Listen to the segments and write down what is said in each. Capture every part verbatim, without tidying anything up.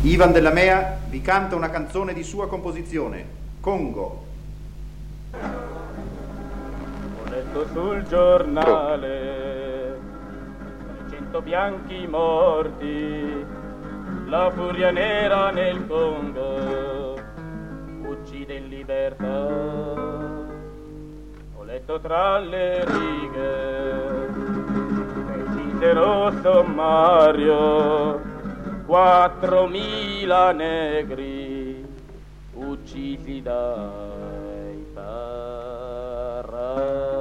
Ivan Della Mea vi canta una canzone di sua composizione, Congo. Ho letto sul giornale trecento bianchi morti, la furia nera nel Congo uccide in libertà. Ho letto tra le righe decisero sommario quattromila negri uccisi dai parà.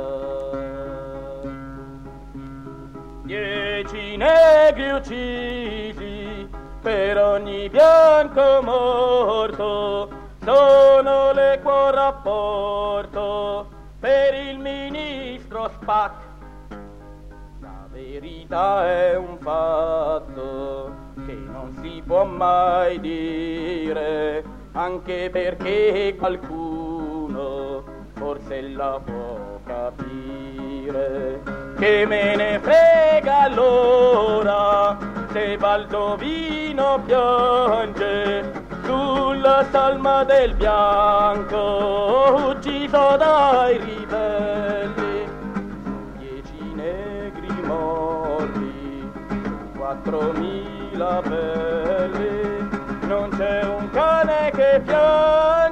Dieci negri uccisi per ogni bianco morto, sono l'equo rapporto per il ministro Spack. La verità è un fatto che non si può mai dire, anche perché qualcuno forse la può capire. Che me ne frega allora se Baldovino piange sulla salma del bianco ucciso dai ribelli. Dieci negri morti, quattromila belli, non c'è un cane che piange